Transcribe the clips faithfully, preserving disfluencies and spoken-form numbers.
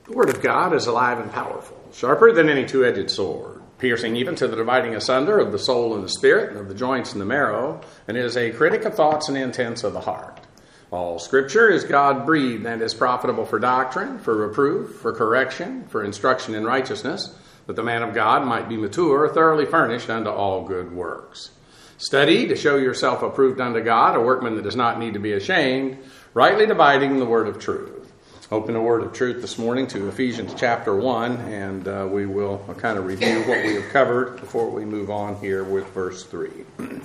The Word of God is alive and powerful, sharper than any two-edged sword, piercing even to the dividing asunder of the soul and the spirit, and of the joints and the marrow, and is a critic of thoughts and intents of the heart. All Scripture is God-breathed and is profitable for doctrine, for reproof, for correction, for instruction in righteousness, that the man of God might be mature, thoroughly furnished unto all good works. Study to show yourself approved unto God, a workman that does not need to be ashamed, rightly dividing the word of truth. Open the word of truth this morning to Ephesians chapter one, and uh, we will kind of review what we have covered before we move on here with verse three.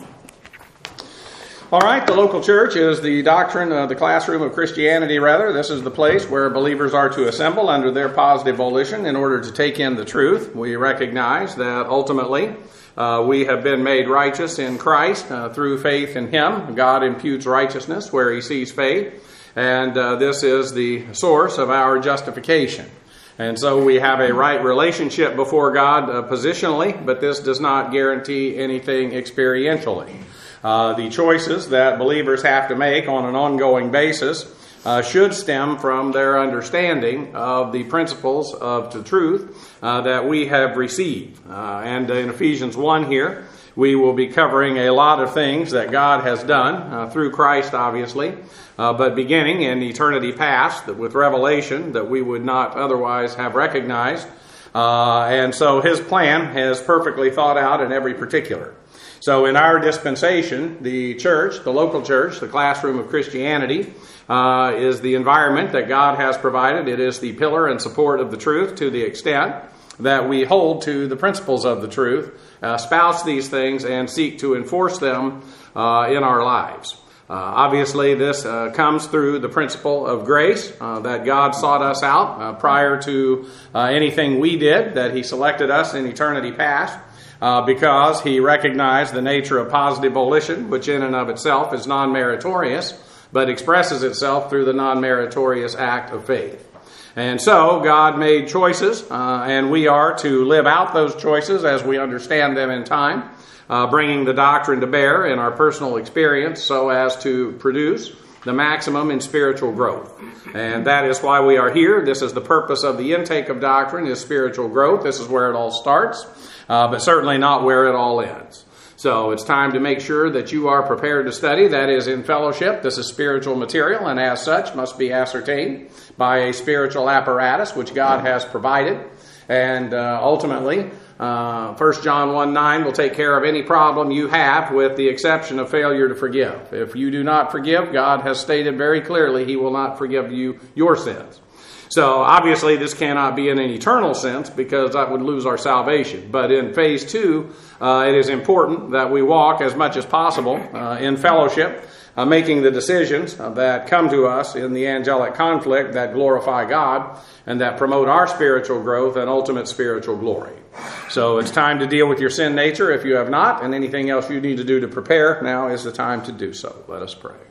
All right, the local church is the doctrine, uh, the classroom of Christianity, rather. This is the place where believers are to assemble under their positive volition in order to take in the truth. We recognize that ultimately uh, we have been made righteous in Christ uh, through faith in Him. God imputes righteousness where He sees faith. And uh, this is the source of our justification. And so we have a right relationship before God uh, positionally, but this does not guarantee anything experientially. Uh, the choices that believers have to make on an ongoing basis uh, should stem from their understanding of the principles of the truth uh, that we have received. Uh, and in Ephesians one here, we will be covering a lot of things that God has done uh, through Christ, obviously, uh, but beginning in eternity past that with revelation that we would not otherwise have recognized. Uh, and so His plan is perfectly thought out in every particular. So in our dispensation, the church, the local church, the classroom of Christianity, uh, is the environment that God has provided. It is the pillar and support of the truth to the extent that we hold to the principles of the truth, uh, espouse these things, and seek to enforce them uh, in our lives. Uh, obviously, this uh, comes through the principle of grace, uh, that God sought us out uh, prior to uh, anything we did, that He selected us in eternity past, uh, because He recognized the nature of positive volition, which in and of itself is non-meritorious, but expresses itself through the non-meritorious act of faith. And so God made choices, uh, and we are to live out those choices as we understand them in time, uh, bringing the doctrine to bear in our personal experience so as to produce the maximum in spiritual growth. And that is why we are here. This is the purpose of the intake of doctrine, is spiritual growth. This is where it all starts, uh, but certainly not where it all ends. So it's time to make sure that you are prepared to study. That is in fellowship. This is spiritual material, and as such must be ascertained by a spiritual apparatus which God has provided. And uh, ultimately, uh, First John one nine will take care of any problem you have, with the exception of failure to forgive. If you do not forgive, God has stated very clearly He will not forgive you your sins. So obviously this cannot be in an eternal sense, because that would lose our salvation. But in phase two, uh, it is important that we walk as much as possible uh, in fellowship, uh, making the decisions uh, that come to us in the angelic conflict that glorify God and that promote our spiritual growth and ultimate spiritual glory. So it's time to deal with your sin nature if you have not, and anything else you need to do to prepare, now is the time to do so. Let us pray.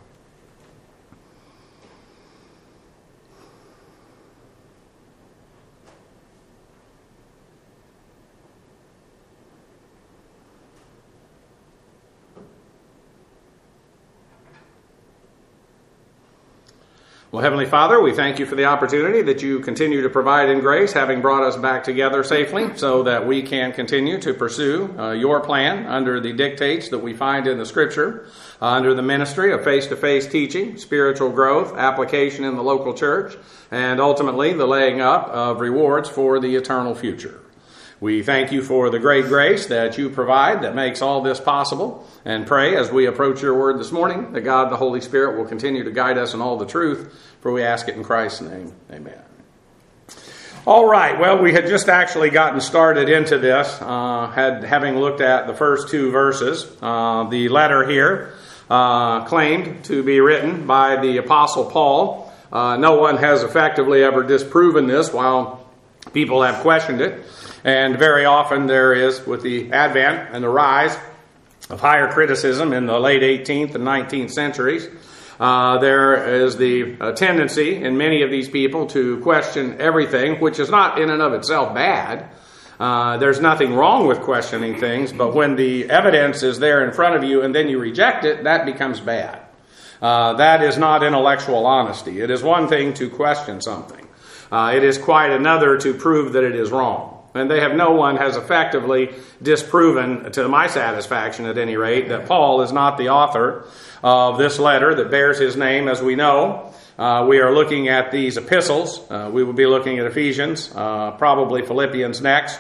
Well, Heavenly Father, we thank You for the opportunity that You continue to provide in grace, having brought us back together safely so that we can continue to pursue uh, Your plan under the dictates that we find in the Scripture, uh, under the ministry of face-to-face teaching, spiritual growth, application in the local church, and ultimately the laying up of rewards for the eternal future. We thank You for the great grace that You provide that makes all this possible, and pray as we approach Your word this morning that God the Holy Spirit will continue to guide us in all the truth, for we ask it in Christ's name. Amen. All right, well, we had just actually gotten started into this, uh, had having looked at the first two verses. Uh, the letter here uh, claimed to be written by the Apostle Paul. Uh, no one has effectively ever disproven this, while people have questioned it. And very often there is, with the advent and the rise of higher criticism in the late eighteenth and nineteenth centuries, uh, there is the uh, tendency in many of these people to question everything, which is not in and of itself bad. Uh, there's nothing wrong with questioning things, but when the evidence is there in front of you and then you reject it, that becomes bad. Uh, that is not intellectual honesty. It is one thing to question something. Uh, it is quite another to prove that it is wrong. And they have no one has effectively disproven, to my satisfaction at any rate, that Paul is not the author of this letter that bears his name, as we know. Uh, we are looking at these epistles. Uh, we will be looking at Ephesians, uh, probably Philippians next,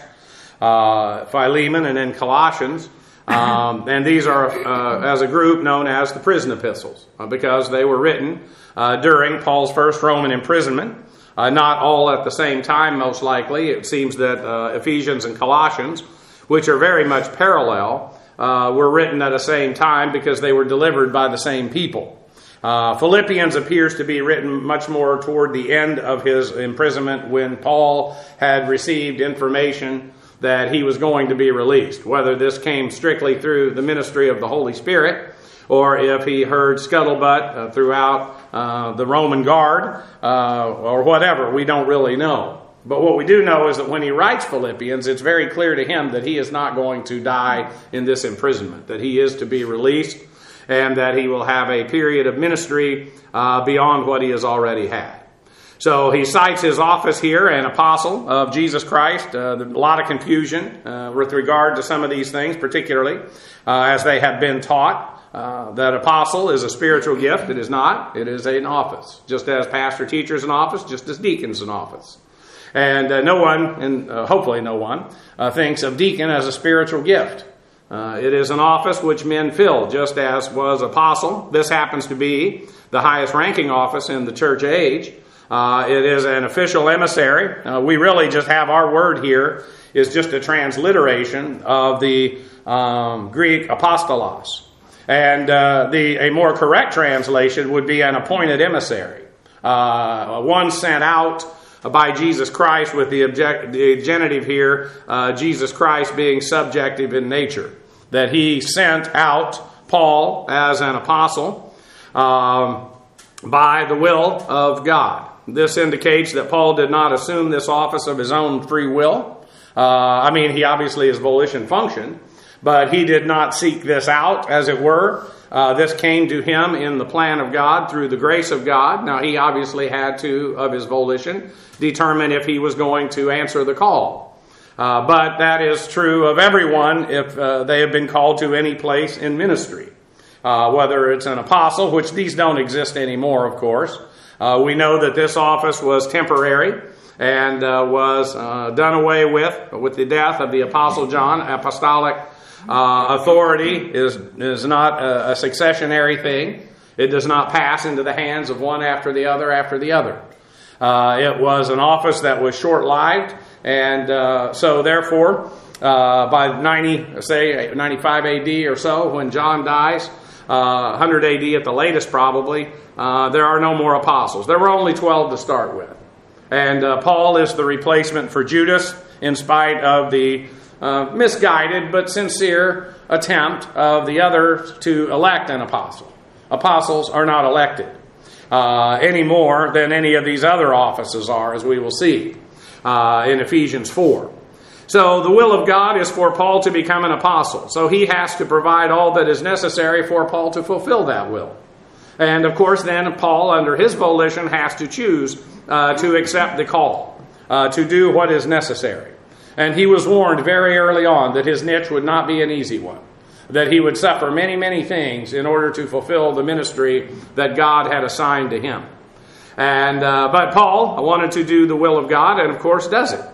uh, Philemon, and then Colossians. Um, and these are, uh, as a group, known as the prison epistles, uh, because they were written uh, during Paul's first Roman imprisonment. Uh, not all at the same time, most likely. It seems that uh, Ephesians and Colossians, which are very much parallel, uh, were written at the same time because they were delivered by the same people. Uh, Philippians appears to be written much more toward the end of his imprisonment, when Paul had received information that he was going to be released. Whether this came strictly through the ministry of the Holy Spirit, or if he heard scuttlebutt uh, throughout uh, the Roman guard, uh, or whatever, we don't really know. But what we do know is that when he writes Philippians, it's very clear to him that he is not going to die in this imprisonment, that he is to be released, and that he will have a period of ministry uh, beyond what he has already had. So he cites his office here, an apostle of Jesus Christ. Uh, a lot of confusion uh, with regard to some of these things, particularly uh, as they have been taught. Uh, that apostle is a spiritual gift. It is not. It is an office. Just as pastor teacher is an office, just as deacon is an office. And uh, no one, and uh, hopefully no one, uh, thinks of deacon as a spiritual gift. Uh, it is an office which men fill, just as was apostle. This happens to be the highest ranking office in the church age. Uh, it is an official emissary. Uh, we really just have our word here is just a transliteration of the um, Greek apostolos. And uh, the a more correct translation would be an appointed emissary. Uh, one sent out by Jesus Christ, with the, object, the genitive here, uh, Jesus Christ being subjective in nature. That he sent out Paul as an apostle um, by the will of God. This indicates that Paul did not assume this office of his own free will. Uh, I mean, he obviously his volition functioned, but he did not seek this out, as it were. Uh, this came to him in the plan of God through the grace of God. Now, he obviously had to, of his volition, determine if he was going to answer the call. Uh, but that is true of everyone if uh, they have been called to any place in ministry. Uh, whether it's an apostle, which these don't exist anymore, of course. Uh, we know that this office was temporary and uh, was uh, done away with with the death of the Apostle John. Apostolic uh, authority is, is not a, a successionary thing. It does not pass into the hands of one after the other after the other. Uh, it was an office that was short-lived, and uh, so therefore, uh, by ninety, say ninety-five A D or so, when John dies, uh, one hundred A D at the latest probably, uh, there are no more apostles. There were only twelve to start with. And uh, Paul is the replacement for Judas, in spite of the uh, misguided but sincere attempt of the others to elect an apostle. Apostles are not elected uh, any more than any of these other offices are, as we will see uh, in Ephesians four. So the will of God is for Paul to become an apostle. So he has to provide all that is necessary for Paul to fulfill that will. And of course then Paul, under his volition, has to choose uh, to accept the call, uh, to do what is necessary. And he was warned very early on that his niche would not be an easy one, that he would suffer many, many things in order to fulfill the ministry that God had assigned to him. And uh, but Paul wanted to do the will of God, and of course does it.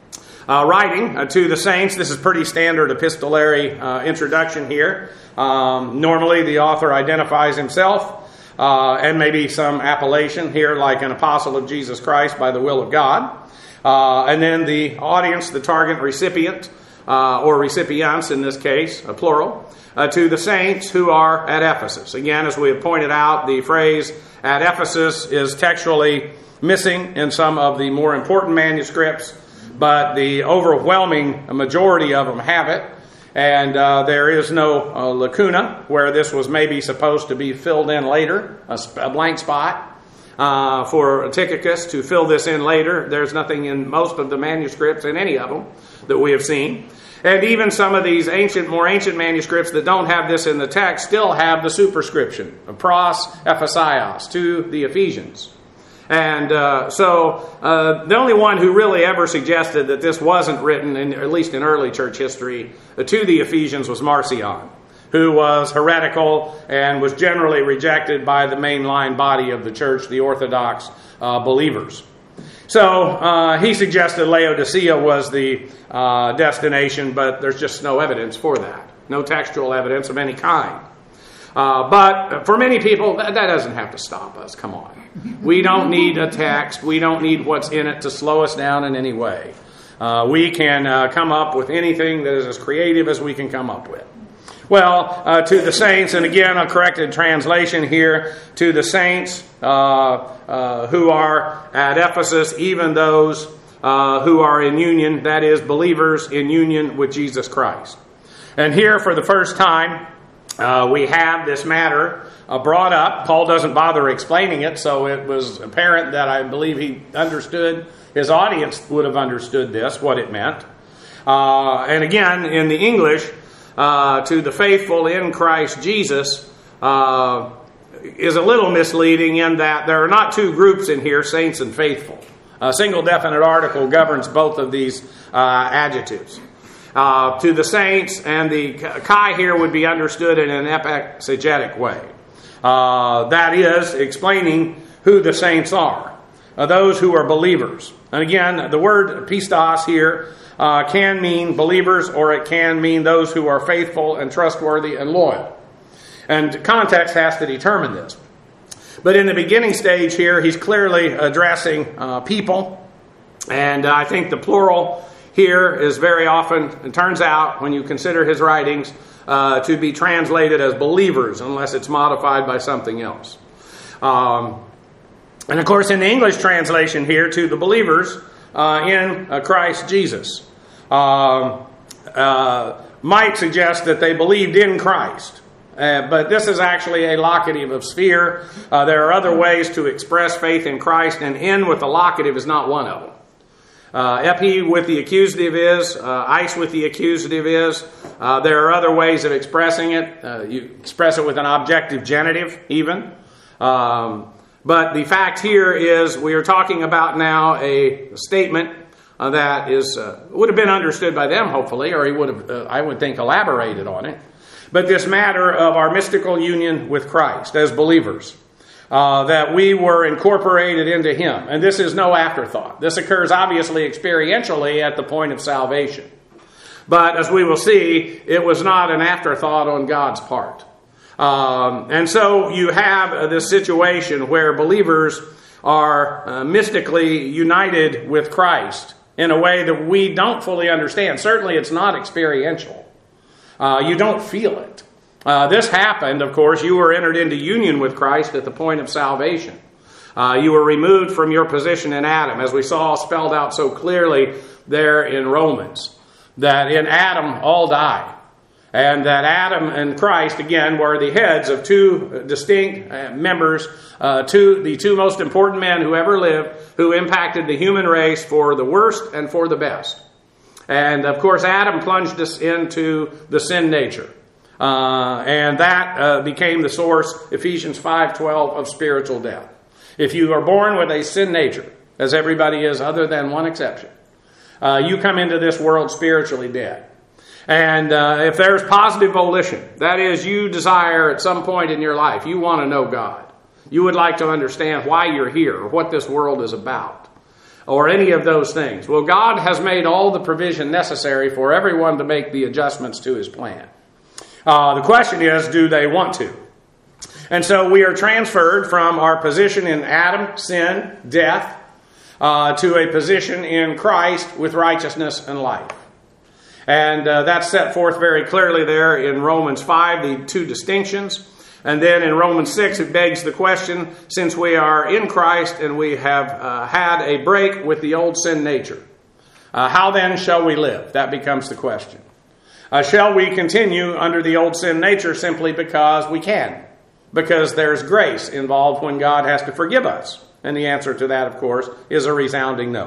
Uh, writing uh, to the saints, this is pretty standard epistolary uh, introduction here. Um, normally the author identifies himself uh, and maybe some appellation here, like an apostle of Jesus Christ by the will of God. Uh, and then the audience, the target recipient, uh, or recipients in this case, a plural, uh, to the saints who are at Ephesus. Again, as we have pointed out, the phrase at Ephesus is textually missing in some of the more important manuscripts, but the overwhelming majority of them have it. And uh, there is no uh, lacuna where this was maybe supposed to be filled in later, a, sp- a blank spot. Uh, for Tychicus to fill this in later. There's nothing in most of the manuscripts, in any of them, that we have seen. And even some of these ancient, more ancient manuscripts that don't have this in the text still have the superscription, pros Ephesios, to the Ephesians. And uh, so uh, the only one who really ever suggested that this wasn't written, in, at least in early church history, uh, to the Ephesians was Marcion, who was heretical and was generally rejected by the mainline body of the church, the Orthodox uh, believers. So uh, he suggested Laodicea was the uh, destination, but there's just no evidence for that. No textual evidence of any kind. Uh, but for many people, that, that doesn't have to stop us. Come on. We don't need a text. We don't need what's in it to slow us down in any way. Uh, we can uh, come up with anything that is as creative as we can come up with. Well, uh, to the saints, and again, a corrected translation here, to the saints uh, uh, who are at Ephesus, even those uh, who are in union, that is, believers in union with Jesus Christ. And here, for the first time, uh, we have this matter uh, brought up. Paul doesn't bother explaining it, so it was apparent that I believe he understood, his audience would have understood this, what it meant. Uh, and again, in the English, Uh, to the faithful in Christ Jesus uh, is a little misleading in that there are not two groups in here, saints and faithful. A single definite article governs both of these uh, adjectives. Uh, to the saints, and the chi here would be understood in an exegetic way. Uh, that is, explaining who the saints are, uh, those who are believers. And again, the word pistos here Uh, can mean believers, or it can mean those who are faithful and trustworthy and loyal. And context has to determine this. But in the beginning stage here, he's clearly addressing uh, people. And uh, I think the plural here is very often, it turns out, when you consider his writings, uh, to be translated as believers, unless it's modified by something else. Um, and of course, in the English translation here, to the believers, Uh, in uh, Christ Jesus, uh, uh, might suggest that they believed in Christ. Uh, but this is actually a locative of sphere. Uh, there are other ways to express faith in Christ, and in with the locative is not one of them. Uh, epi with the accusative is, uh, ice with the accusative is. Uh, there are other ways of expressing it. Uh, you express it with an objective genitive even. Um, But the fact here is we are talking about now a statement uh, that is uh, would have been understood by them, hopefully, or he would have, uh, I would think, elaborated on it. But this matter of our mystical union with Christ as believers, uh, that we were incorporated into Him. And this is no afterthought. This occurs obviously experientially at the point of salvation. But as we will see, it was not an afterthought on God's part. Um, and so you have uh, this situation where believers are uh, mystically united with Christ in a way that we don't fully understand. Certainly it's not experiential. Uh, you don't feel it. Uh, this happened, of course. You were entered into union with Christ at the point of salvation. Uh, you were removed from your position in Adam, as we saw spelled out so clearly there in Romans, that in Adam all die. And that Adam and Christ, again, were the heads of two distinct members, uh, two, the two most important men who ever lived, who impacted the human race for the worst and for the best. And, of course, Adam plunged us into the sin nature. Uh, and that uh, became the source, Ephesians five twelve, of spiritual death. If you are born with a sin nature, as everybody is other than one exception, uh, you come into this world spiritually dead. And uh, if there's positive volition, that is, you desire at some point in your life, you want to know God. You would like to understand why you're here, or what this world is about, or any of those things. Well, God has made all the provision necessary for everyone to make the adjustments to His plan. Uh, the question is, do they want to? And so we are transferred from our position in Adam, sin, death, uh, to a position in Christ with righteousness and life. And uh, that's set forth very clearly there in Romans five, the two distinctions. And then in Romans six, it begs the question, since we are in Christ and we have uh, had a break with the old sin nature, uh, how then shall we live? That becomes the question. Uh, shall we continue under the old sin nature simply because we can? Because there's grace involved when God has to forgive us. And the answer to that, of course, is a resounding no.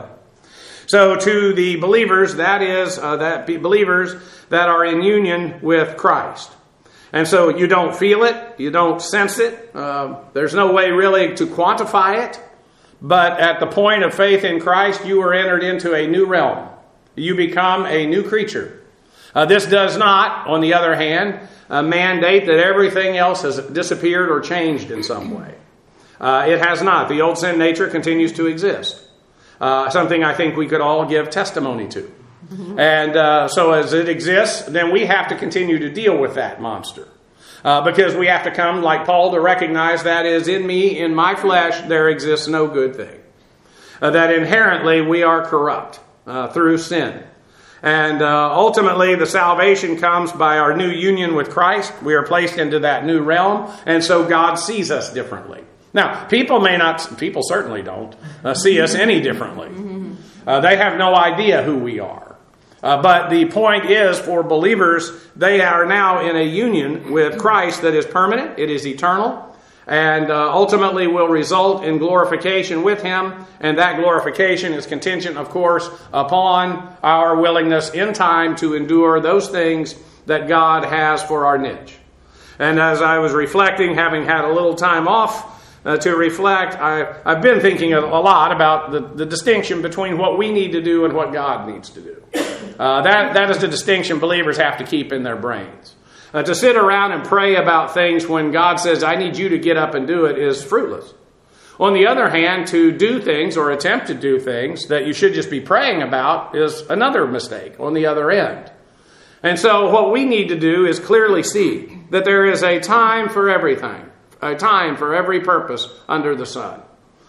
So to the believers, that is, uh, that be believers that are in union with Christ. And so you don't feel it, you don't sense it, uh, there's no way really to quantify it, But at the point of faith in Christ, you are entered into a new realm. You become a new creature. Uh, this does not, on the other hand, uh, mandate that everything else has disappeared or changed in some way. Uh, it has not. The old sin nature continues to exist. Uh, something I think we could all give testimony to. Mm-hmm. And uh, so as it exists, then we have to continue to deal with that monster. Uh, because we have to come, like Paul, to recognize that is in me, in my flesh, there exists no good thing. Uh, that inherently we are corrupt uh, through sin. And uh, ultimately the salvation comes by our new union with Christ. We are placed into that new realm. And so God sees us differently. Now, people may not, people certainly don't uh, see us any differently. Uh, they have no idea who we are. Uh, but the point is, for believers, they are now in a union with Christ that is permanent, it is eternal, and uh, ultimately will result in glorification with Him. And that glorification is contingent, of course, upon our willingness in time to endure those things that God has for our niche. And as I was reflecting, having had a little time off, Uh, to reflect, I, I've been thinking a, a lot about the, the distinction between what we need to do and what God needs to do. Uh, that, that is the distinction believers have to keep in their brains. Uh, to sit around and pray about things when God says, I need you to get up and do it, is fruitless. On the other hand, to do things or attempt to do things that you should just be praying about is another mistake on the other end. And so what we need to do is clearly see that there is a time for everything. A time for every purpose under the sun.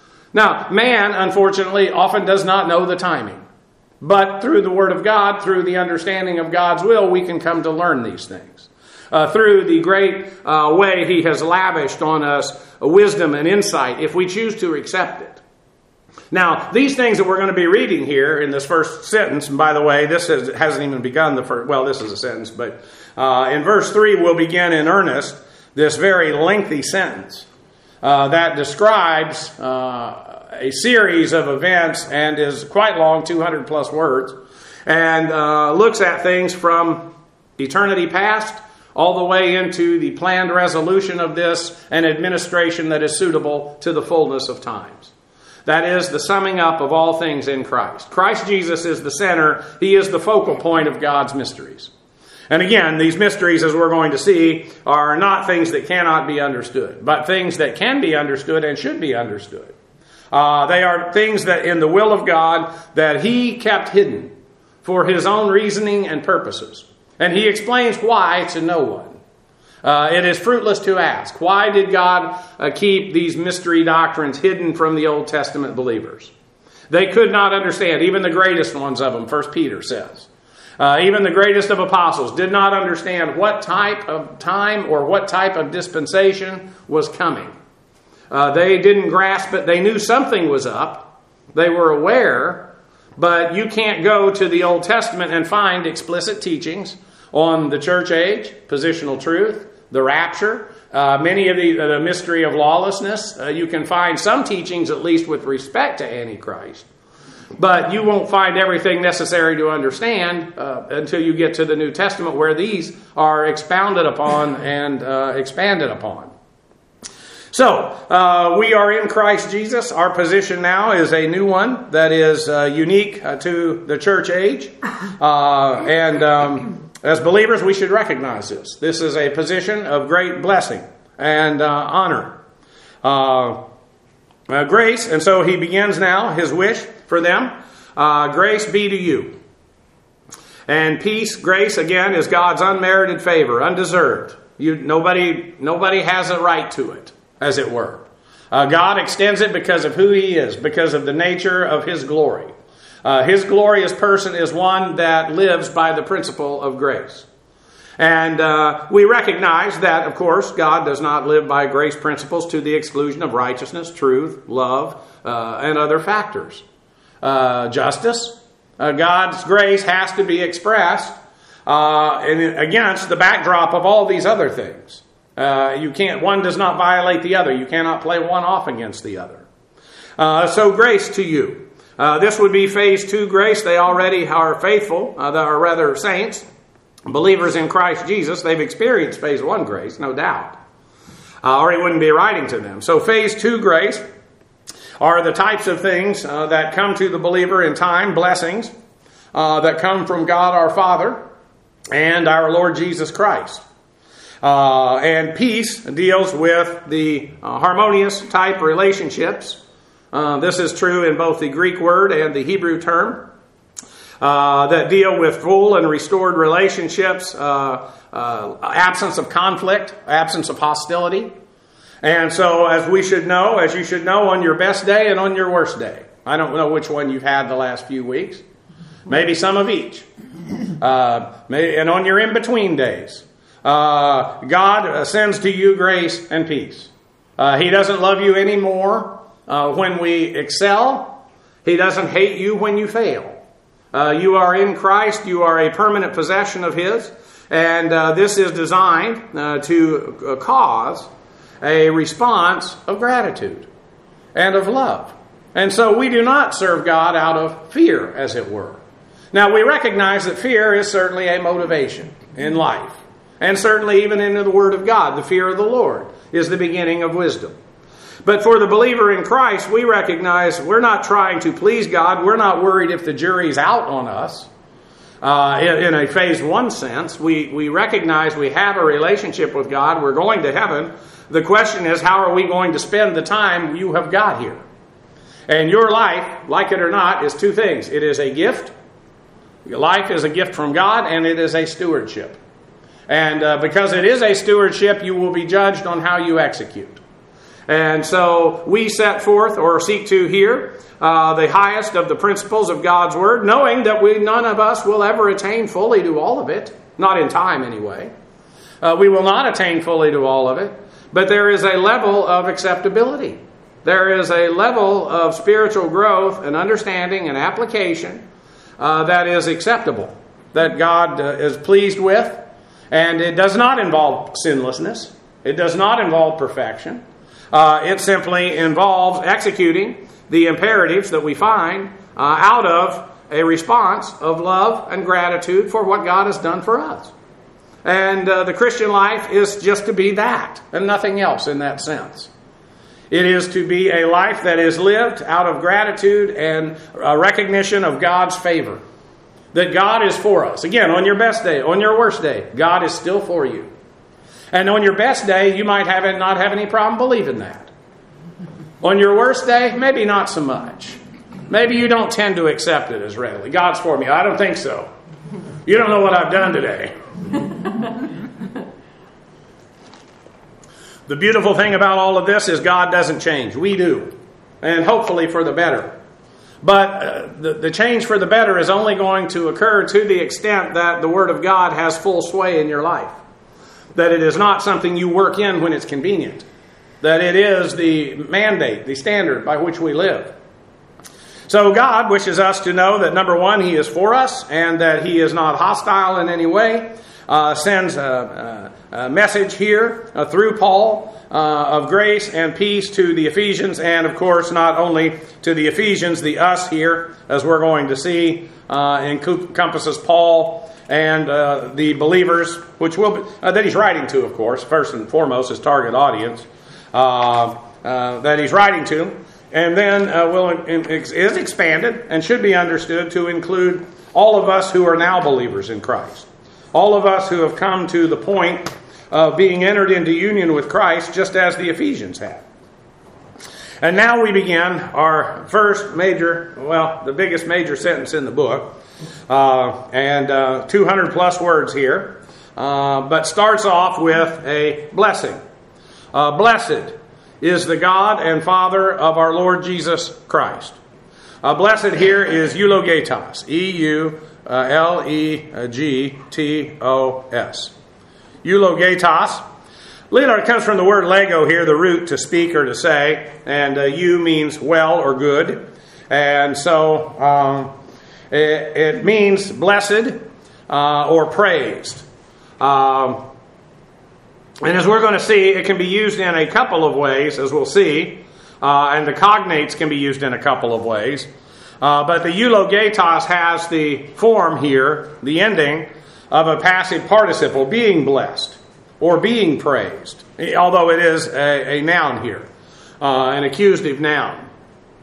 Now, man, unfortunately, often does not know the timing. But through the Word of God, through the understanding of God's will, we can come to learn these things. Uh, through the great uh, way He has lavished on us wisdom and insight, if we choose to accept it. Now, these things that we're going to be reading here in this first sentence, and by the way, this has, hasn't even begun the first, well, this is a sentence, but uh, in verse three, we'll begin in earnest this very lengthy sentence uh, that describes uh, a series of events and is quite long, two hundred plus words, and uh, looks at things from eternity past all the way into the planned resolution of this and administration that is suitable to the fullness of times. That is the summing up of all things in Christ. Christ Jesus is the center. He is the focal point of God's mysteries. And again, these mysteries, as we're going to see, are not things that cannot be understood, but things that can be understood and should be understood. Uh, they are things that in the will of God that He kept hidden for His own reasoning and purposes. And He explains why to no one. Uh, it is fruitless to ask, why did God uh, keep these mystery doctrines hidden from the Old Testament believers? They could not understand, even the greatest ones of them, First Peter says. Uh, even the greatest of apostles did not understand what type of time or what type of dispensation was coming. Uh, they didn't grasp it. They knew something was up. They were aware, but you can't go to the Old Testament and find explicit teachings on the church age, positional truth, the rapture, uh, many of the, uh, the mystery of lawlessness. Uh, you can find some teachings, at least with respect to Antichrist. But you won't find everything necessary to understand uh, until you get to the New Testament, where these are expounded upon and uh, expanded upon. So, uh, we are in Christ Jesus. Our position now is a new one that is uh, unique uh, to the church age. Uh, and um, as believers, we should recognize this. This is a position of great blessing and uh, honor. Uh, uh, grace, and so he begins now his wish for them. Uh, grace be to you. And peace, grace, again, is God's unmerited favor, undeserved. You, nobody, nobody has a right to it, as it were. Uh, God extends it because of who He is, because of the nature of His glory. Uh, His glorious person is one that lives by the principle of grace. And uh, we recognize that, of course, God does not live by grace principles to the exclusion of righteousness, truth, love, uh, and other factors. Uh, justice. Uh, God's grace has to be expressed uh, in, against the backdrop of all these other things. Uh, you can't. One does not violate the other. You cannot play one off against the other. Uh, so grace to you. Uh, this would be phase two grace. They already are faithful, uh, they are rather saints, believers in Christ Jesus. They've experienced phase one grace, no doubt. Uh, or He wouldn't be writing to them. So phase two grace. are the types of things uh, that come to the believer in time, blessings, uh, that come from God our Father and our Lord Jesus Christ. Uh, and peace deals with the uh, harmonious type relationships. Uh, this is true in both the Greek word and the Hebrew term. Uh, that deal with full and restored relationships, uh, uh, absence of conflict, absence of hostility. And so, as we should know, as you should know, on your best day and on your worst day. I don't know which one you've had the last few weeks. Maybe some of each. Uh, maybe, and on your in-between days. Uh, God sends to you grace and peace. Uh, he doesn't love you anymore uh, when we excel. He doesn't hate you when you fail. Uh, you are in Christ. You are a permanent possession of His. And uh, this is designed uh, to uh, cause a response of gratitude and of love. And so we do not serve God out of fear, as it were. Now, we recognize that fear is certainly a motivation in life. And certainly even in the Word of God, the fear of the Lord is the beginning of wisdom. But for the believer in Christ, we recognize we're not trying to please God. We're not worried if the jury's out on us. Uh, in, in a phase one sense, we, we recognize we have a relationship with God. We're going to heaven. The question is, how are we going to spend the time you have got here? And your life, like it or not, is two things. It is a gift. Your life is a gift from God, and it is a stewardship. And uh, because it is a stewardship, you will be judged on how you execute. And so we set forth, or seek to here, uh, the highest of the principles of God's Word, knowing that we none of us will ever attain fully to all of it. Not in time, anyway. Uh, we will not attain fully to all of it. But there is a level of acceptability. There is a level of spiritual growth and understanding and application uh, that is acceptable, that God uh, is pleased with. And it does not involve sinlessness. It does not involve perfection. Uh, it simply involves executing the imperatives that we find uh, out of a response of love and gratitude for what God has done for us. And uh, the Christian life is just to be that and nothing else in that sense. It is to be a life that is lived out of gratitude and a recognition of God's favor. That God is for us. Again, on your best day, on your worst day, God is still for you. And on your best day, you might have it, not have any problem believing that. On your worst day, maybe not so much. Maybe you don't tend to accept it as readily. God's for me. I don't think so. You don't know what I've done today. The beautiful thing about all of this is God doesn't change. We do. And hopefully for the better. But uh, the, the change for the better is only going to occur to the extent that the Word of God has full sway in your life. That it is not something you work in when it's convenient. That it is the mandate, the standard by which we live. So God wishes us to know that, number one, He is for us and that He is not hostile in any way. Uh, sends a, a, a message here uh, through Paul uh, of grace and peace to the Ephesians, and of course not only to the Ephesians, the us here, as we're going to see, uh, encompasses Paul and uh, the believers, which will be, uh, that he's writing to, of course, first and foremost his target audience uh, uh, that he's writing to, and then uh, will is expanded and should be understood to include all of us who are now believers in Christ. All of us who have come to the point of being entered into union with Christ, just as the Ephesians had. And now we begin our first major, well, the biggest major sentence in the book, uh, and uh, two hundred plus words here, uh, but starts off with a blessing. Uh, blessed is the God and Father of our Lord Jesus Christ. Uh, blessed here is eulogetos, E U L E G T O S. Eulogetos. It comes from the word lego here, the root to speak or to say, and uh, eu means well or good. And so um, it, it means blessed uh, or praised. Um, and as we're going to see, it can be used in a couple of ways, as we'll see. Uh, and the cognates can be used in a couple of ways. Uh, but the eulogetos has the form here, the ending, of a passive participle, being blessed or being praised, although it is a, a noun here, uh, an accusative noun.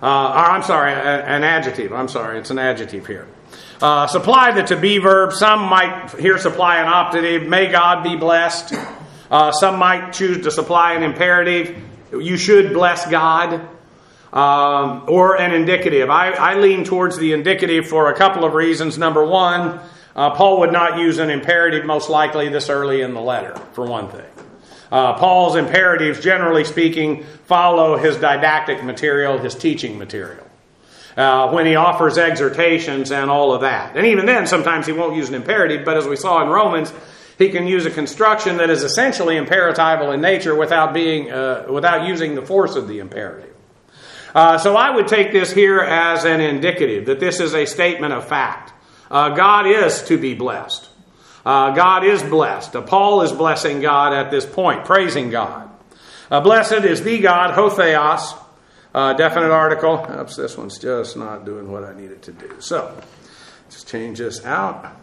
Uh, or I'm sorry, an adjective. I'm sorry, it's an adjective here. Uh, supply the to be verb. Some might here supply an optative. May God be blessed. Uh, some might choose to supply an imperative. You should bless God. Um, or an indicative. I, I lean towards the indicative for a couple of reasons. Number one, uh, Paul would not use an imperative most likely this early in the letter, for one thing. Uh, Paul's imperatives, generally speaking, follow his didactic material, his teaching material. Uh, when he offers exhortations and all of that. And even then, sometimes he won't use an imperative, but as we saw in Romans, he can use a construction that is essentially imperatival in nature without being, uh, without using the force of the imperative. Uh, so I would take this here as an indicative, that this is a statement of fact. Uh, God is to be blessed. Uh, God is blessed. Uh, Paul is blessing God at this point, praising God. Uh, blessed is the God, Hotheos, uh, definite article. Oops, this one's just not doing what I need it to do. So, let's change this out.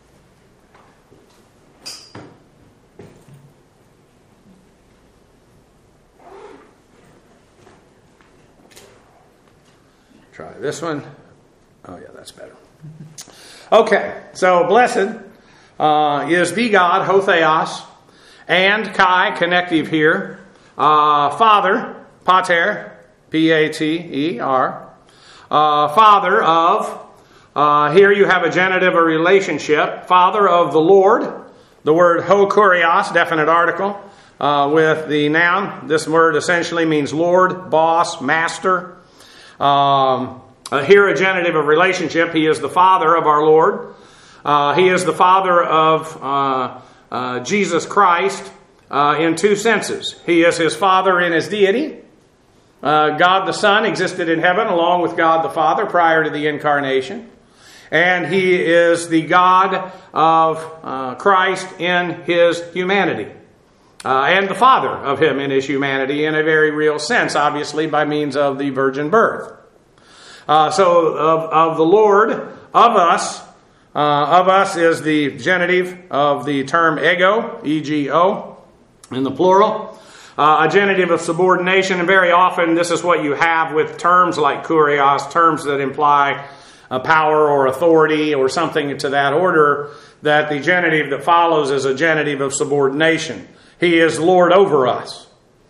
Try this one. Oh, yeah, that's better. Okay, so blessed uh, is the God, Hotheos, and Kai, connective here. Uh, Father, Pater, P A T E R. Uh, father of, uh, here you have a genitive, a relationship. Father of the Lord. The word ho kurios, definite article, uh, with the noun. This word essentially means Lord, boss, master. Um, uh, here a genitive of relationship. He is the Father of our Lord. Uh, he is the Father of uh, uh, Jesus Christ uh, in two senses. He is His Father in His deity. Uh, God the Son existed in heaven along with God the Father prior to the incarnation. And He is the God of uh, Christ in His humanity. Uh, and the Father of Him in His humanity in a very real sense, obviously by means of the virgin birth. Uh, so of, of the Lord, of us, uh, of us is the genitive of the term ego, E G O, in the plural. Uh, a genitive of subordination, and very often this is what you have with terms like kurios, terms that imply a power or authority or something to that order, that the genitive that follows is a genitive of subordination. He is Lord over us.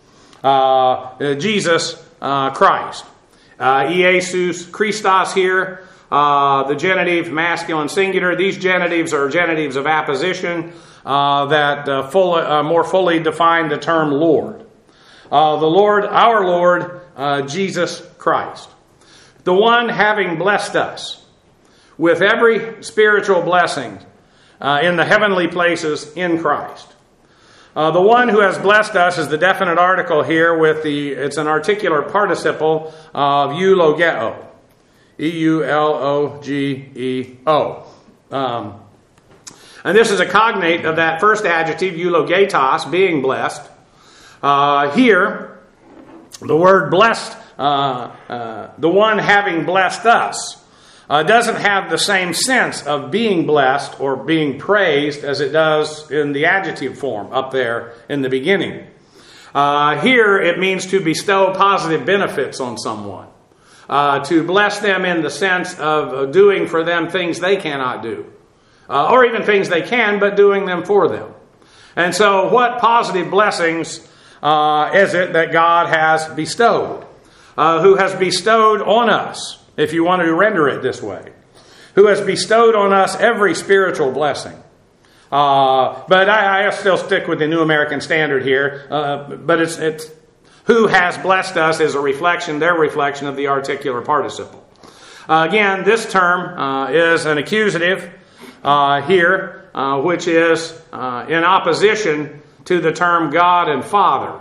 Uh, Jesus uh, Christ. Uh, Iesus Christos here. Uh, the genitive, masculine singular. These genitives are genitives of apposition uh, that uh, full, uh, more fully define the term Lord. Uh, the Lord, our Lord, uh, Jesus Christ. The one having blessed us with every spiritual blessing uh, in the heavenly places in Christ. Uh, the one who has blessed us is the definite article here with the, it's an articular participle of eulogeo. E U L O G E O. Um, and this is a cognate of that first adjective, eulogetos, being blessed. Uh, here, the word blessed, uh, uh, the one having blessed us, Uh, doesn't have the same sense of being blessed or being praised as it does in the adjective form up there in the beginning. Uh, here it means to bestow positive benefits on someone. Uh, to bless them in the sense of doing for them things they cannot do. Uh, or even things they can, but doing them for them. And so what positive blessings uh, is it that God has bestowed? Uh, who has bestowed on us? If you want to render it this way, who has bestowed on us every spiritual blessing. Uh, but I, I still stick with the New American Standard here. Uh, but it's, it's who has blessed us is a reflection, their reflection of the articular participle. Uh, again, this term uh, is an accusative uh, here, uh, which is uh, in opposition to the term God and Father.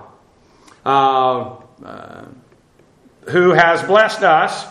Uh, uh, who has blessed us.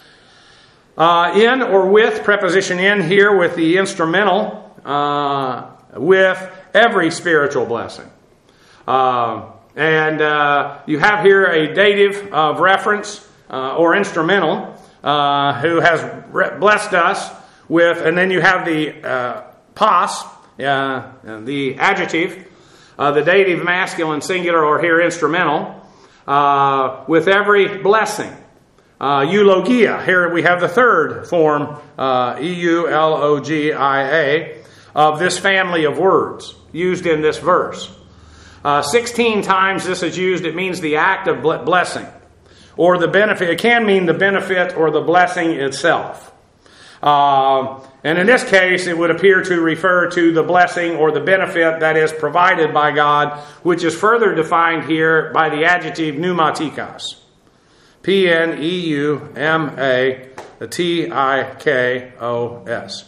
Uh, in or with, preposition in here with the instrumental, uh, with every spiritual blessing. Uh, and uh, you have here a dative of reference uh, or instrumental uh, who has re- blessed us with, and then you have the uh, pas, uh, the adjective, uh, the dative masculine singular or here instrumental, uh, with every blessing. Uh, eulogia. Here we have the third form, uh, E U L O G I A, of this family of words used in this verse. Uh, Sixteen times this is used. It means the act of blessing, or the benefit. It can mean the benefit or the blessing itself. Uh, and in this case, it would appear to refer to the blessing or the benefit that is provided by God, which is further defined here by the adjective pneumatikos. P N E U M A T I K O S.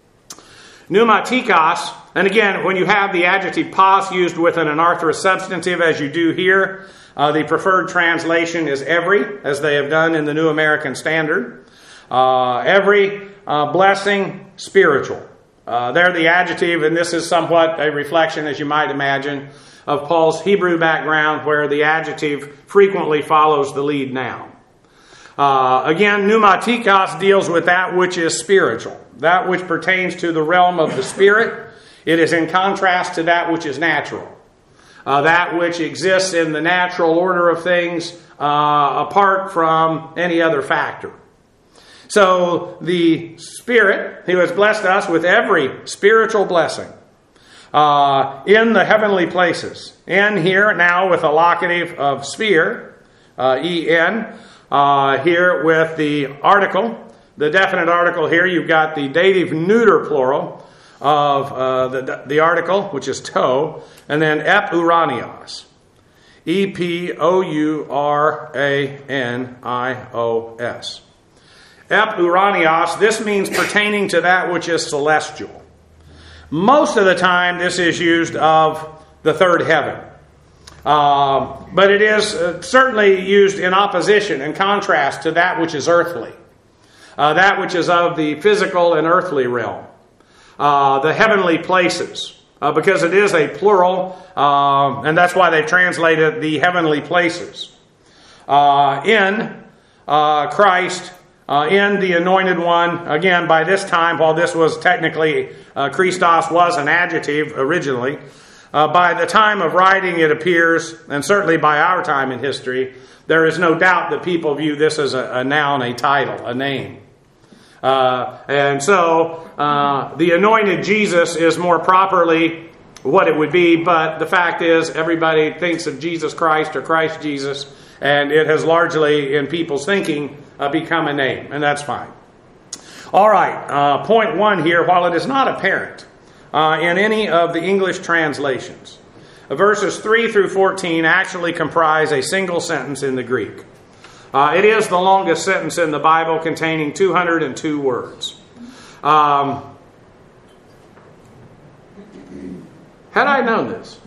Pneumatikos, and again, when you have the adjective pos used with an anarthrous substantive, as you do here, uh, the preferred translation is every, as they have done in the New American Standard. Uh, every uh, blessing, spiritual. Uh, they're the adjective, and this is somewhat a reflection, as you might imagine, of Paul's Hebrew background, where the adjective frequently follows the lead noun. Uh, again, pneumatikos deals with that which is spiritual, that which pertains to the realm of the spirit. It is in contrast to that which is natural, uh, that which exists in the natural order of things uh, apart from any other factor. So the Spirit, who has blessed us with every spiritual blessing uh, in the heavenly places. In here now with a locative of sphere, uh, E N, uh, here with the article, the definite article here, you've got the dative neuter plural of uh, the, the article, which is to, and then epouranios. E P O U R A N I O S. Epouranios, this means pertaining to that which is celestial. Most of the time this is used of the third heaven. Uh, but it is uh, certainly used in opposition and contrast to that which is earthly. Uh, that which is of the physical and earthly realm. Uh, the heavenly places. Uh, because it is a plural, uh, and that's why they translated the heavenly places. Uh, in uh, Christ, Uh, in the Anointed One, again, by this time, while this was technically, uh, Christos was an adjective originally, uh, by the time of writing it appears, and certainly by our time in history, there is no doubt that people view this as a, a noun, a title, a name. Uh, and so, uh, the Anointed Jesus is more properly what it would be, but the fact is, everybody thinks of Jesus Christ or Christ Jesus, and it has largely, in people's thinking, uh, become a name, and that's fine. All right, uh, point one here, while it is not apparent uh, in any of the English translations, uh, verses three through fourteen actually comprise a single sentence in the Greek. Uh, it is the longest sentence in the Bible, containing two hundred two words. Um, had I known this,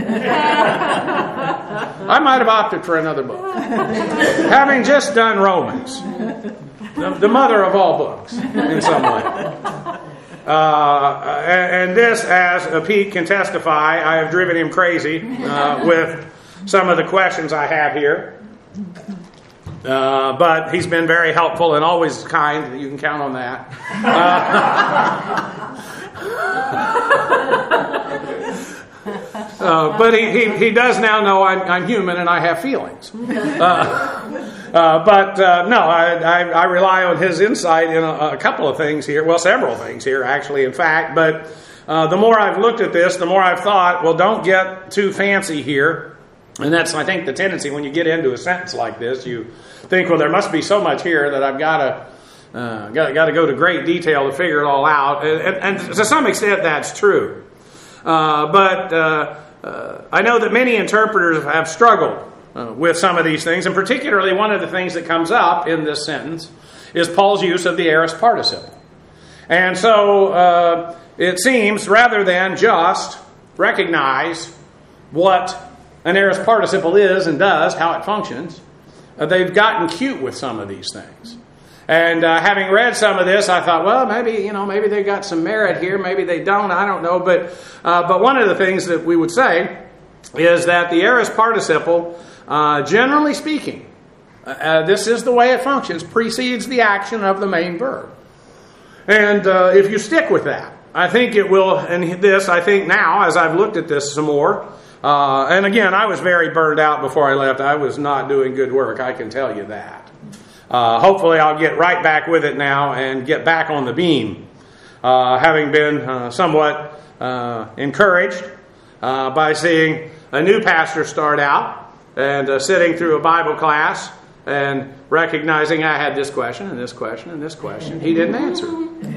I might have opted for another book. Having just done Romans, the, the mother of all books, in some way. Uh, and, and this, as Pete can testify, I have driven him crazy uh, with some of the questions I have here. Uh, but he's been very helpful and always kind. You can count on that. Uh, uh, but he, he, he does now know I'm, I'm human and I have feelings. Uh, uh, but uh, no, I, I, I rely on his insight in a, a couple of things here. Well, several things here, actually, in fact. But uh, the more I've looked at this, the more I've thought, well, don't get too fancy here. And that's, I think, the tendency when you get into a sentence like this. You think, well, there must be so much here that I've got to uh, got, got to go to great detail to figure it all out. And, and, and to some extent, that's true. Uh, but uh, uh, I know that many interpreters have struggled uh, with some of these things. And particularly one of the things that comes up in this sentence is Paul's use of the aorist participle. And so uh, it seems, rather than just recognize what an aorist participle is and does, how it functions, uh, they've gotten cute with some of these things. And uh, having read some of this, I thought, well, maybe, you know, maybe they've got some merit here, maybe they don't, I don't know. But uh, but one of the things that we would say is that the aorist participle, uh, generally speaking, uh, this is the way it functions, precedes the action of the main verb. And uh, if you stick with that, I think it will, and this, I think now, as I've looked at this some more, Uh, and again, I was very burned out before I left. I was not doing good work, I can tell you that. Uh, hopefully I'll get right back with it now and get back on the beam, uh, having been uh, somewhat uh, encouraged uh, by seeing a new pastor start out and uh, sitting through a Bible class and recognizing I had this question and this question and this question. He didn't answer.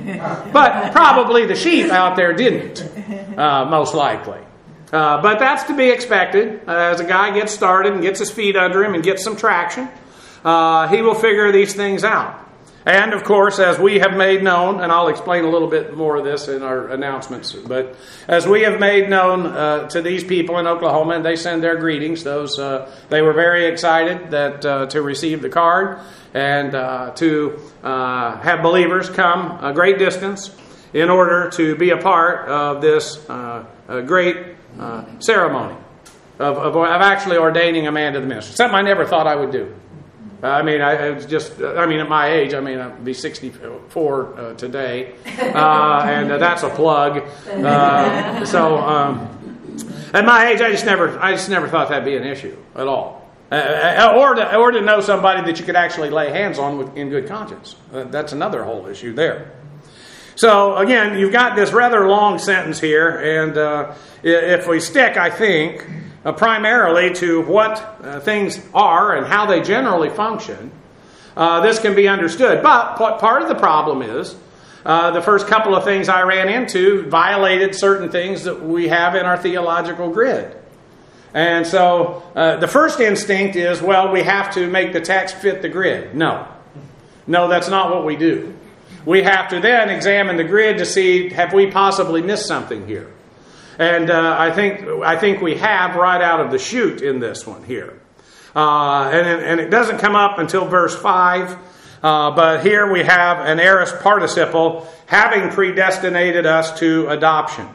But probably the sheep out there didn't, uh, most likely. Uh, but that's to be expected. Uh, as a guy gets started and gets his feet under him and gets some traction, uh, he will figure these things out. And, of course, as we have made known, and I'll explain a little bit more of this in our announcements, but as we have made known uh, to these people in Oklahoma, and they send their greetings, those uh, they were very excited that uh, to receive the card and uh, to uh, have believers come a great distance in order to be a part of this uh, a great uh, ceremony of, of, of actually ordaining a man to the ministry. Something I never thought I would do. I mean, I, I was just, I mean, at my age, I mean, I'll be sixty-four uh, today, uh, and uh, that's a plug. Uh, so, um, at my age, I just never, I just never thought that'd be an issue at all. Uh, or, to, or to know somebody that you could actually lay hands on with, in good conscience. Uh, that's another whole issue there. So, again, you've got this rather long sentence here, and uh, if we stick, I think, Uh, primarily to what uh, things are and how they generally function, uh, this can be understood. But what part of the problem is, uh, the first couple of things I ran into violated certain things that we have in our theological grid. And so uh, the first instinct is, well, we have to make the text fit the grid. No. No, that's not what we do. We have to then examine the grid to see, have we possibly missed something here? And uh, I think I think we have right out of the chute in this one here. Uh, and, and it doesn't come up until verse five. Uh, but here we have an aorist participle, having predestinated us to adoption.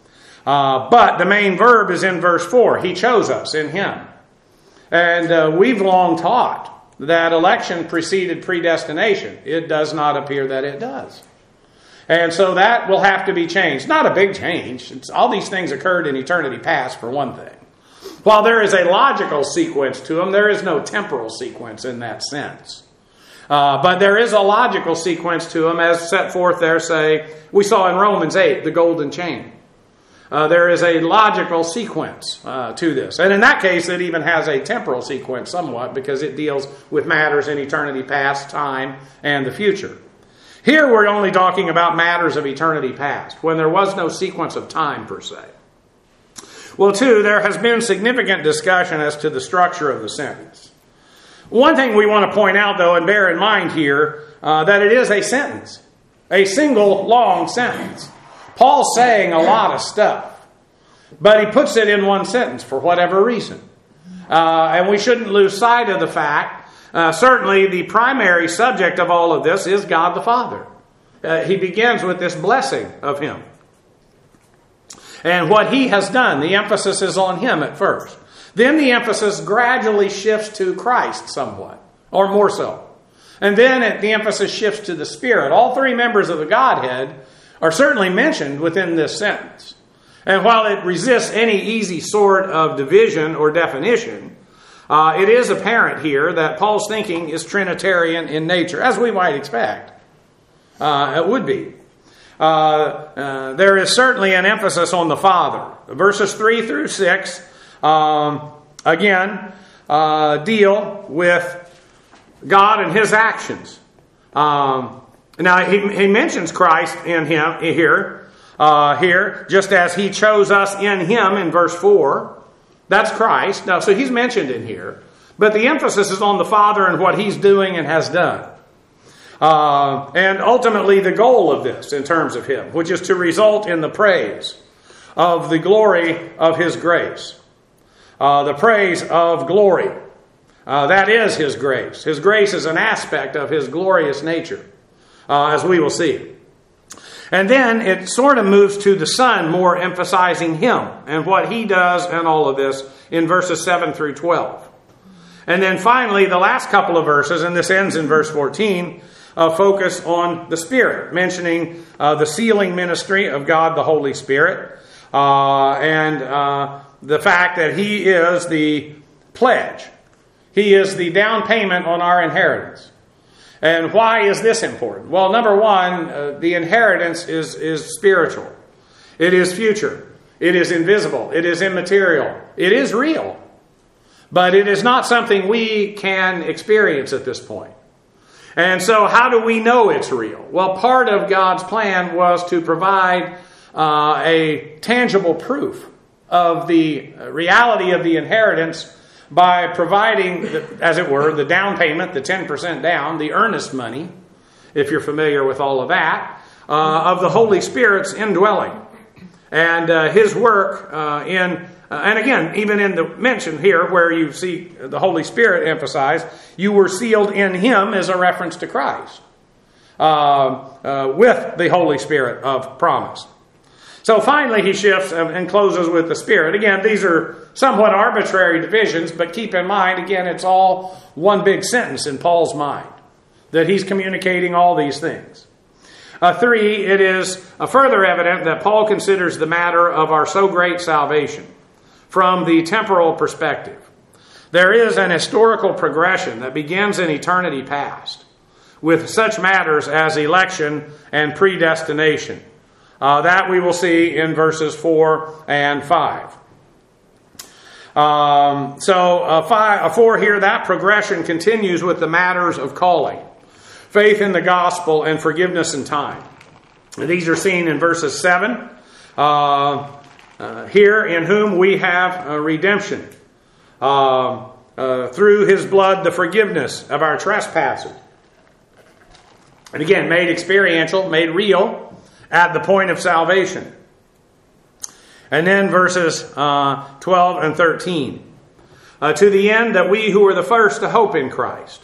Uh, but the main verb is in verse four. He chose us in Him. And uh, we've long taught that election preceded predestination. It does not appear that it does. And so that will have to be changed. Not a big change. It's, all these things occurred in eternity past, for one thing. While there is a logical sequence to them, there is no temporal sequence in that sense. Uh, but there is a logical sequence to them, as set forth there, say, we saw in Romans eight, the golden chain. Uh, there is a logical sequence uh, to this. And in that case, it even has a temporal sequence somewhat, because it deals with matters in eternity past, time, and the future. Here we're only talking about matters of eternity past, when there was no sequence of time per se. Well, two, there has been significant discussion as to the structure of the sentence. One thing we want to point out, though, and bear in mind here, uh, that it is a sentence. A single long sentence. Paul's saying a lot of stuff, but he puts it in one sentence for whatever reason. Uh, and we shouldn't lose sight of the fact Uh, certainly, the primary subject of all of this is God the Father. Uh, he begins with this blessing of Him. And what He has done, the emphasis is on Him at first. Then the emphasis gradually shifts to Christ somewhat, or more so. And then it, the emphasis shifts to the Spirit. All three members of the Godhead are certainly mentioned within this sentence. And while it resists any easy sort of division or definition, Uh, it is apparent here that Paul's thinking is Trinitarian in nature, as we might expect. Uh, it would be. Uh, uh, there is certainly an emphasis on the Father. Verses three through six, um, again, uh, deal with God and His actions. Um, now, he, he mentions Christ in him here, uh, here, just as He chose us in Him in verse four. That's Christ. Now, so He's mentioned in here. But the emphasis is on the Father and what He's doing and has done. Uh, and ultimately the goal of this in terms of Him, which is to result in the praise of the glory of His grace. Uh, the praise of glory. Uh, that is His grace. His grace is an aspect of His glorious nature, uh, as we will see. And then it sort of moves to the Son, more emphasizing Him and what He does and all of this in verses seven through twelve. And then finally, the last couple of verses, and this ends in verse fourteen, uh, focus on the Spirit, mentioning uh, the sealing ministry of God the Holy Spirit, uh, and uh, the fact that He is the pledge. He is the down payment on our inheritance. And why is this important? Well, number one, uh, the inheritance is, is spiritual. It is future. It is invisible. It is immaterial. It is real. But it is not something we can experience at this point. And so how do we know it's real? Well, part of God's plan was to provide uh, a tangible proof of the reality of the inheritance by providing, the, as it were, the down payment, the ten percent down, the earnest money, if you're familiar with all of that, uh, of the Holy Spirit's indwelling. And uh, His work uh, in... Uh, and again, even in the mention here where you see the Holy Spirit emphasized, you were sealed in Him as a reference to Christ uh, uh, with the Holy Spirit of promise. So finally he shifts and closes with the Spirit. Again, these are somewhat arbitrary divisions, but keep in mind, again, it's all one big sentence in Paul's mind, that he's communicating all these things. Uh, three, it is uh, further evident that Paul considers the matter of our so great salvation from the temporal perspective. There is an historical progression that begins in eternity past with such matters as election and predestination. Uh, that we will see in verses four and five. Um, so uh, five, uh, four here, that progression continues with the matters of calling, faith in the gospel, and forgiveness in time. And these are seen in verses seven. Uh, Uh, here in whom we have uh, redemption uh, uh, through His blood, the forgiveness of our trespasses. And again, made experiential, made real at the point of salvation. And then verses uh, twelve and thirteen. Uh, to the end that we who were the first to hope in Christ.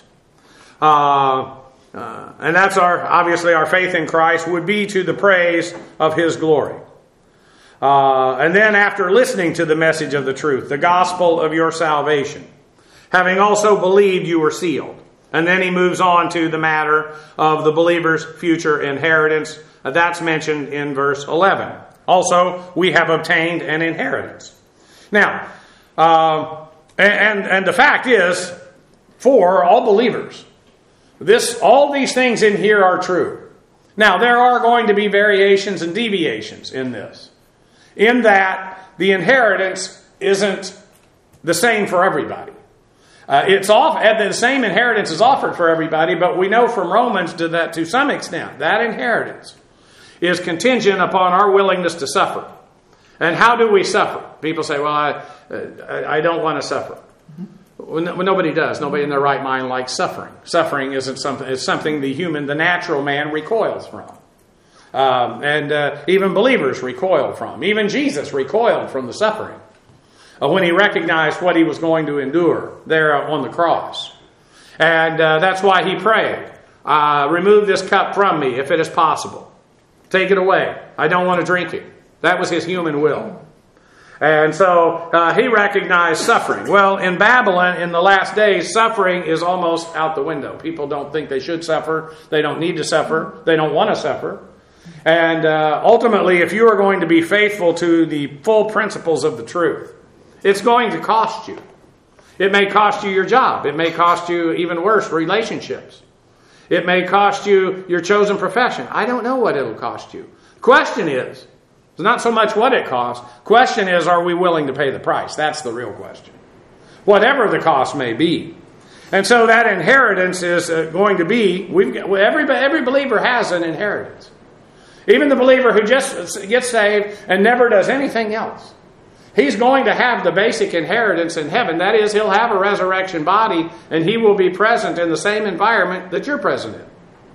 Uh, uh, and that's our, obviously our faith in Christ would be to the praise of His glory. Uh, and then after listening to the message of the truth, the gospel of your salvation, having also believed, you were sealed. And then he moves on to the matter of the believer's future inheritance. Uh, that's mentioned in verse eleven. Also, we have obtained an inheritance. Now, uh, and, and the fact is, for all believers, this all these things in here are true. Now, there are going to be variations and deviations in this, in that the inheritance isn't the same for everybody. Uh, it's off, the same inheritance is offered for everybody, but we know from Romans to that to some extent that inheritance is contingent upon our willingness to suffer. And how do we suffer? People say, "Well, I I, I don't want to suffer." Well, no, nobody does. Nobody in their right mind likes suffering. Suffering isn't something. It's something the human, the natural man, recoils from. Um, and uh, even believers recoil from. Even Jesus recoiled from the suffering uh, when he recognized what he was going to endure there on the cross. And uh, that's why he prayed, uh, remove this cup from me if it is possible. Take it away. I don't want to drink it. That was his human will. And so uh, he recognized suffering. Well, in Babylon, in the last days, suffering is almost out the window. People don't think they should suffer. They don't need to suffer. They don't want to suffer. And uh, ultimately, if you are going to be faithful to the full principles of the truth, it's going to cost you. It may cost you your job. It may cost you, even worse, relationships. It may cost you your chosen profession. I don't know what it'll cost you. Question is, it's not so much what it costs. Question is, are we willing to pay the price? That's the real question. Whatever the cost may be. And so that inheritance is uh, going to be, we've got, every, every believer has an inheritance. Even the believer who just gets saved and never does anything else. He's going to have the basic inheritance in heaven. That is, he'll have a resurrection body and he will be present in the same environment that you're present in.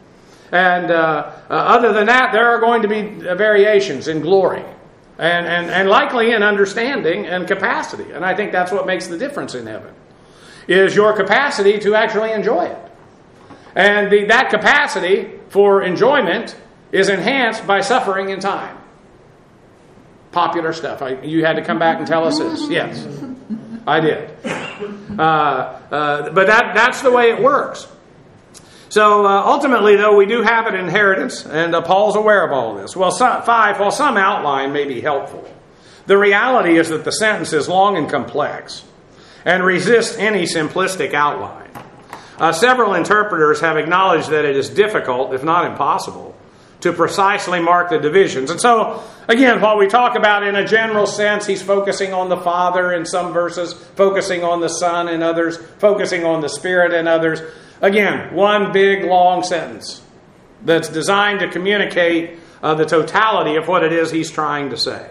And uh, uh, other than that, there are going to be variations in glory and, and, and likely in understanding and capacity. And I think that's what makes the difference in heaven, is your capacity to actually enjoy it. And the, that capacity for enjoyment is enhanced by suffering in time. Popular stuff. I, you had to come back and tell us this. Yes, I did. Uh, uh, but that, that's the way it works. So uh, ultimately, though, we do have an inheritance, and uh, Paul's aware of all of this. Well, some, five, while some outline may be helpful, the reality is that the sentence is long and complex and resists any simplistic outline. Uh, several interpreters have acknowledged that it is difficult, if not impossible, to precisely mark the divisions. And so, again, while we talk about in a general sense, he's focusing on the Father in some verses, focusing on the Son in others, focusing on the Spirit in others. Again, one big, long sentence that's designed to communicate uh, the totality of what it is he's trying to say.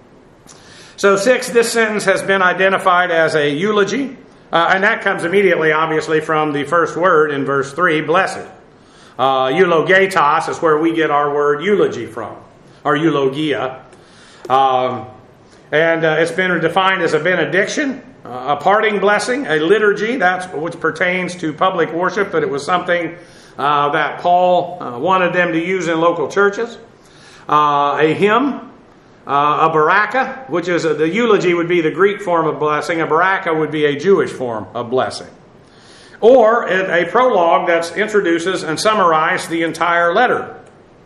So, six, this sentence has been identified as a eulogy. Uh, and that comes immediately, obviously, from the first word in verse three, blessed. Uh, eulogetos is where we get our word eulogy from, or eulogia. Um, and uh, it's been defined as a benediction, uh, a parting blessing, a liturgy, that's which pertains to public worship, but it was something uh, that Paul uh, wanted them to use in local churches. Uh, a hymn. Uh, a baraka, which is a, the eulogy would be the Greek form of blessing. A baraka would be a Jewish form of blessing. Or a, a prologue that introduces and summarizes the entire letter.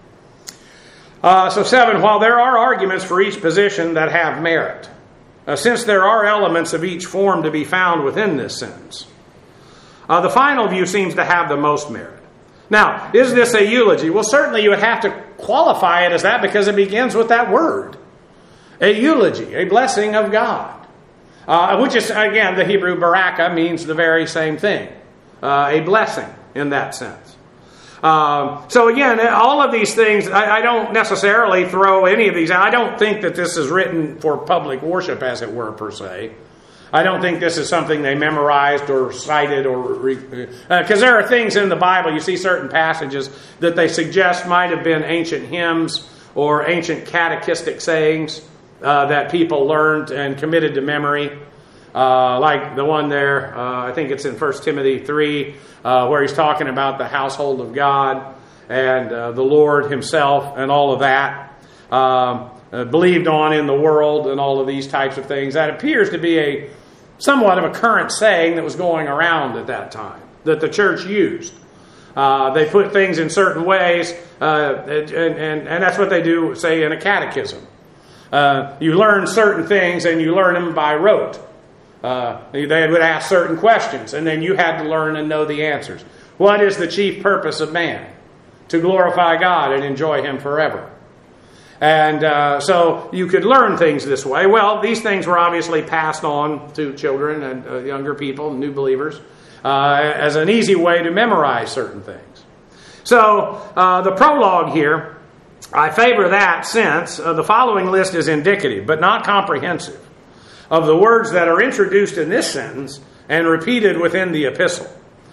Uh, so seven, while there are arguments for each position that have merit, uh, since there are elements of each form to be found within this sentence, uh, the final view seems to have the most merit. Now, is this a eulogy? Well, certainly you would have to qualify it as that because it begins with that word. A eulogy, a blessing of God. Uh, which is, again, the Hebrew baraka means the very same thing. Uh, a blessing in that sense. Um, so again, all of these things, I, I don't necessarily throw any of these out. I don't think that this is written for public worship, as it were, per se. I don't think this is something they memorized or cited, or because uh, there are things in the Bible, you see certain passages that they suggest might have been ancient hymns or ancient catechistic sayings uh, that people learned and committed to memory. Uh, like the one there, uh, I think it's in First Timothy three, uh, where he's talking about the household of God and uh, the Lord himself and all of that. Um, uh, believed on in the world and all of these types of things. That appears to be a somewhat of a current saying that was going around at that time, that the church used. Uh, they put things in certain ways, uh, and, and, and that's what they do, say, in a catechism. Uh, you learn certain things and you learn them by rote. Uh, they would ask certain questions, and then you had to learn and know the answers. What is the chief purpose of man? To glorify God and enjoy Him forever. And uh, so you could learn things this way. Well, these things were obviously passed on to children and uh, younger people, new believers, uh, as an easy way to memorize certain things. So uh, the prologue here, I favor that since uh, the following list is indicative, but not comprehensive, of the words that are introduced in this sentence and repeated within the epistle.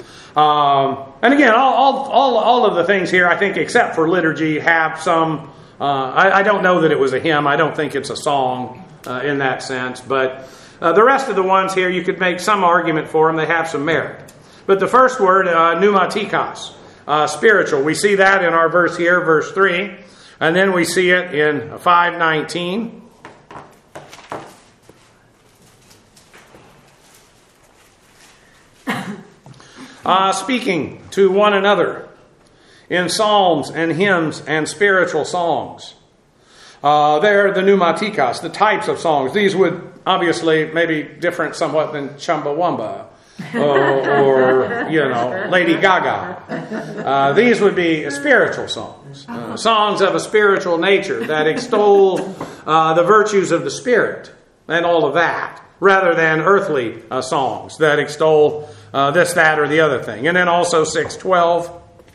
Um, and again, all, all, all, all of the things here, I think, except for liturgy, have some... Uh, I, I don't know that it was a hymn. I don't think it's a song uh, in that sense. But uh, the rest of the ones here, you could make some argument for them. They have some merit. But the first word, uh, pneumatikos, uh, spiritual. We see that in our verse here, verse three. And then we see it in five nineteen. Uh, speaking to one another in psalms and hymns and spiritual songs. Uh, they're the pneumatikos, the types of songs. These would obviously maybe different somewhat than Chumbawamba or, or, you know, Lady Gaga. Uh, these would be spiritual songs. Uh, songs of a spiritual nature that extol uh, the virtues of the Spirit and all of that, rather than earthly uh, songs that extol uh, this, that, or the other thing. And then also six twelve.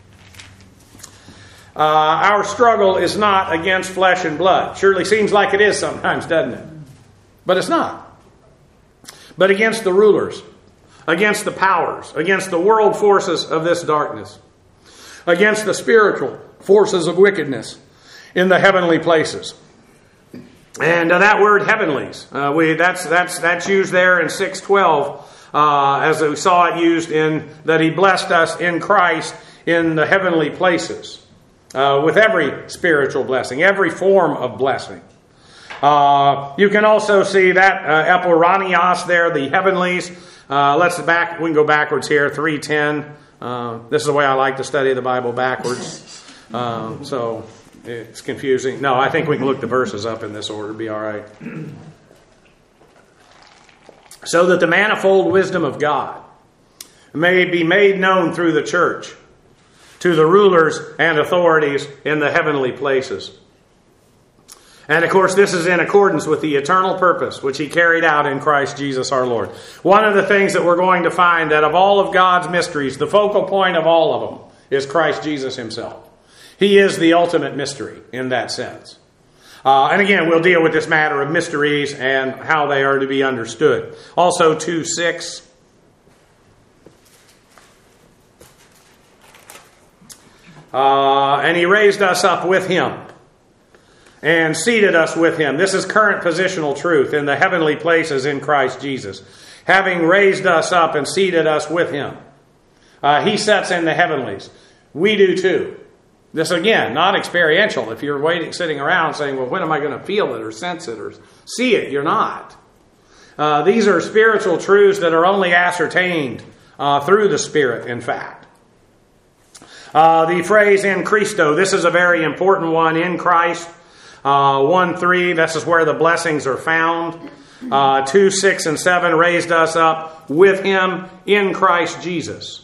Uh, our struggle is not against flesh and blood. Surely seems like it is sometimes, doesn't it? But it's not. But against the rulers, against the powers, against the world forces of this darkness, against the spiritual forces of wickedness in the heavenly places. And uh, that word heavenlies, uh, we that's that's that's used there in six twelve, uh, as we saw it used in that He blessed us in Christ in the heavenly places. Uh, with every spiritual blessing, every form of blessing. Uh, you can also see that uh, epiranios there, the heavenlies. Uh, let's back. We can go backwards here. three ten. Uh, this is the way I like to study the Bible backwards. Uh, so it's confusing. No, I think we can look the verses up in this order. Be all right. So that the manifold wisdom of God may be made known through the church to the rulers and authorities in the heavenly places. And of course, this is in accordance with the eternal purpose which he carried out in Christ Jesus our Lord. One of the things that we're going to find that of all of God's mysteries, the focal point of all of them is Christ Jesus himself. He is the ultimate mystery in that sense. Uh, and again, we'll deal with this matter of mysteries and how they are to be understood. Also, two six. Uh, and he raised us up with him and seated us with him. This is current positional truth in the heavenly places in Christ Jesus. Having raised us up and seated us with him. Uh, he sits in the heavenlies. We do too. This, again, not experiential. If you're waiting, sitting around saying, well, when am I going to feel it or sense it or see it? You're not. Uh, these are spiritual truths that are only ascertained uh, through the Spirit, in fact. Uh, the phrase in Christo, this is a very important one, in Christ. Uh, one three, this is where the blessings are found. Uh, two six and seven, raised us up with him in Christ Jesus.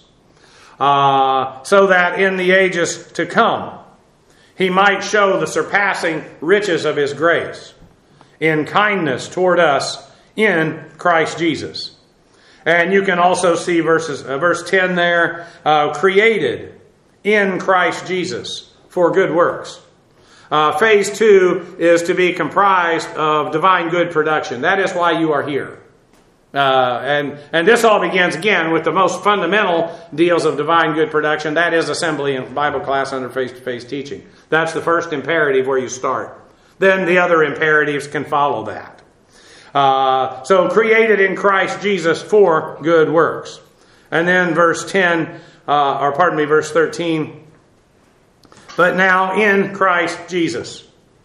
Uh, so that in the ages to come, he might show the surpassing riches of his grace in kindness toward us in Christ Jesus. And you can also see verses, uh, verse ten there, uh, created in Christ Jesus for good works. Uh, phase two is to be comprised of divine good production. That is why you are here. Uh, and, and this all begins again with the most fundamental deals of divine good production. That is assembly and Bible class under face-to-face teaching. That's the first imperative where you start. Then the other imperatives can follow that. Uh, so created in Christ Jesus for good works. And then verse ten, uh, or pardon me, verse thirteen. But now in Christ Jesus,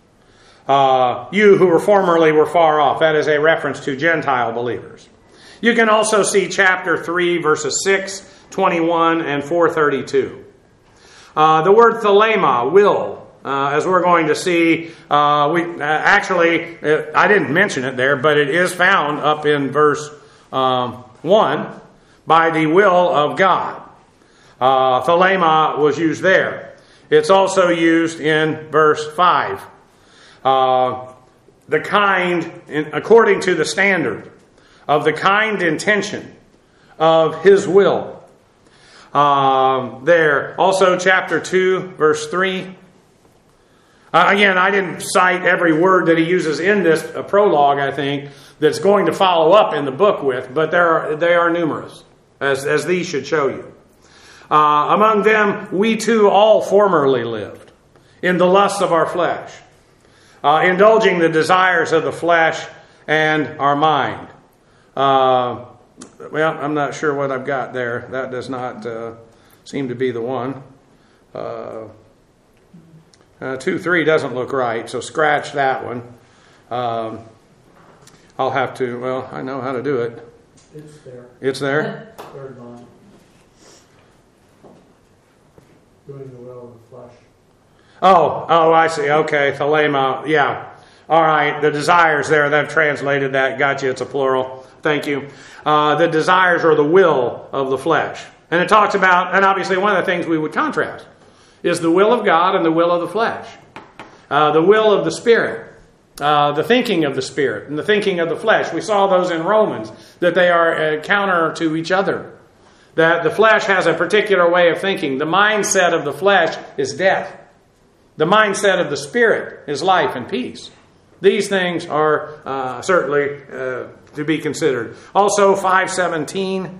uh, you who were formerly were far off. That is a reference to Gentile believers. You can also see chapter three, verses six, twenty-one, and four thirty-two. Uh, the word thelema, will, uh, as we're going to see, uh, we uh, actually, uh, I didn't mention it there, but it is found up in verse um, one, by the will of God. Uh, thelema was used there. It's also used in verse five. Uh, the kind, in, according to the standard, of the kind intention of his will. Um, there. Also chapter two, verse three. Uh, again, I didn't cite every word that he uses in this uh, prologue, I think, that's going to follow up in the book with, but there are, they are numerous, as, as these should show you. Uh, among them, we too all formerly lived in the lusts of our flesh, uh, indulging the desires of the flesh and our mind. Uh, well, I'm not sure what I've got there. That does not uh, seem to be the one. Uh, uh, two three doesn't look right, so scratch that one. Um, I'll have to, well, I know how to do it. It's there. It's there? Third line. Doing the will of the flesh. Oh, oh, I see. Okay, thelema, yeah. All right, the desires there, they've translated that. Gotcha, it's a plural. Thank you. Uh, the desires are the will of the flesh. And it talks about, and obviously one of the things we would contrast is the will of God and the will of the flesh. Uh, the will of the Spirit. Uh, the thinking of the Spirit and the thinking of the flesh. We saw those in Romans, that they are uh, counter to each other. That the flesh has a particular way of thinking. The mindset of the flesh is death. The mindset of the Spirit is life and peace. These things are uh, certainly uh, to be considered. Also, five seventeen.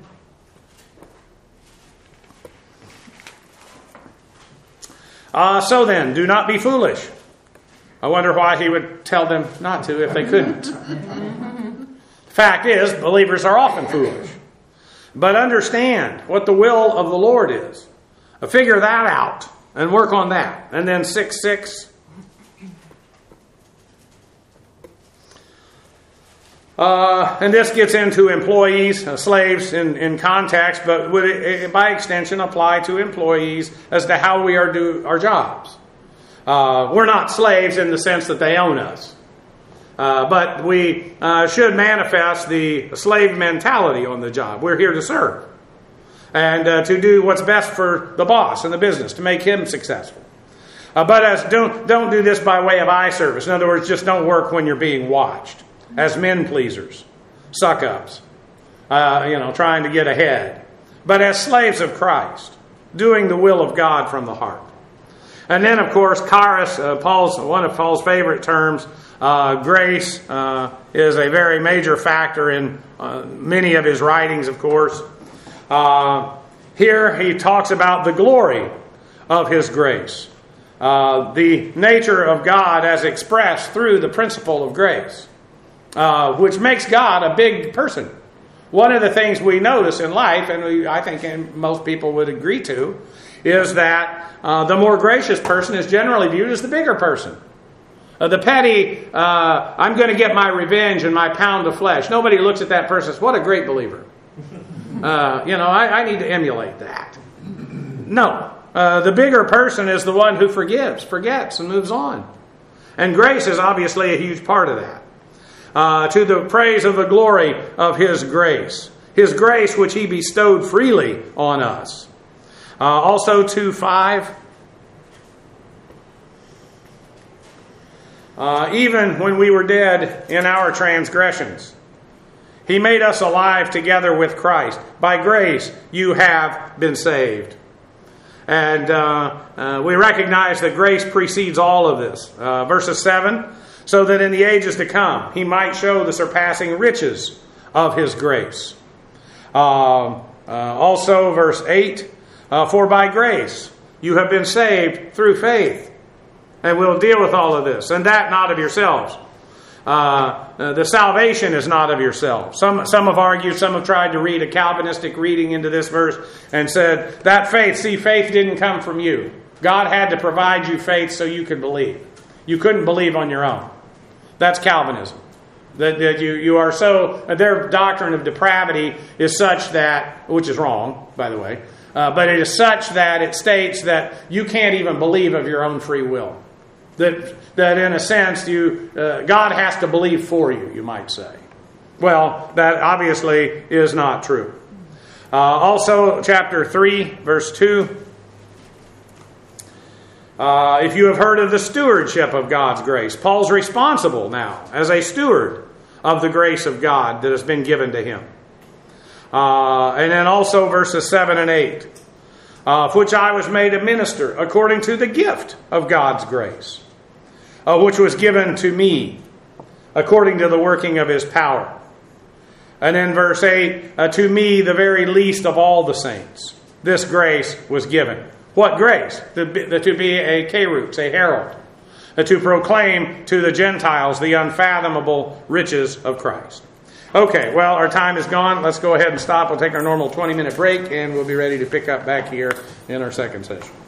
Uh, so then, do not be foolish. I wonder why he would tell them not to if they couldn't. The fact is, believers are often foolish. But understand what the will of the Lord is. Figure that out and work on that. And then six six. Uh, and this gets into employees, uh, slaves in, in context, but would it, it, by extension apply to employees as to how we are do our jobs. Uh, we're not slaves in the sense that they own us. Uh, but we uh, should manifest the slave mentality on the job. We're here to serve. and uh, to do what's best for the boss and the business, to make him successful. Uh, but as don't don't do this by way of eye service. In other words, just don't work when you're being watched as men pleasers, suck ups, uh, you know, trying to get ahead. But as slaves of Christ, doing the will of God from the heart. And then, of course, charis, uh, Paul's one of Paul's favorite terms. Uh, grace uh, is a very major factor in uh, many of his writings, of course. Uh, here he talks about the glory of his grace. Uh, the nature of God as expressed through the principle of grace, uh, which makes God a big person. One of the things we notice in life, and we, I think most people would agree to, is that uh, the more gracious person is generally viewed as the bigger person. Uh, the petty, uh, I'm going to get my revenge and my pound of flesh. Nobody looks at that person and says, what a great believer. Uh, you know, I, I need to emulate that. No. Uh, the bigger person is the one who forgives, forgets, and moves on. And grace is obviously a huge part of that. Uh, to the praise of the glory of His grace. His grace which He bestowed freely on us. Uh, also two five. Uh, even when we were dead in our transgressions, He made us alive together with Christ. By grace you have been saved. And uh, uh, we recognize that grace precedes all of this. Uh, verses seven, so that in the ages to come He might show the surpassing riches of His grace. Uh, uh, also verse eight, uh, for by grace you have been saved through faith. And we'll deal with all of this. And that not of yourselves. Uh, uh, the salvation is not of yourselves. Some some have argued, some have tried to read a Calvinistic reading into this verse and said, that faith, see, faith didn't come from you. God had to provide you faith so you could believe. You couldn't believe on your own. That's Calvinism. That, that you, you are so, their doctrine of depravity is such that, which is wrong, by the way, uh, but it is such that it states that you can't even believe of your own free will. That, that in a sense, you uh, God has to believe for you, you might say. Well, that obviously is not true. Uh, also, chapter three, verse two. Uh, if you have heard of the stewardship of God's grace, Paul's responsible now as a steward of the grace of God that has been given to him. Uh, and then also verses seven and eight. Uh, of which I was made a minister according to the gift of God's grace. Uh, which was given to me according to the working of His power. And then verse eight, uh, to me the very least of all the saints, this grace was given. What grace? To be, to be a kerux, a herald. Uh, to proclaim to the Gentiles the unfathomable riches of Christ. Okay, well, our time is gone. Let's go ahead and stop. We'll take our normal twenty minute break and we'll be ready to pick up back here in our second session.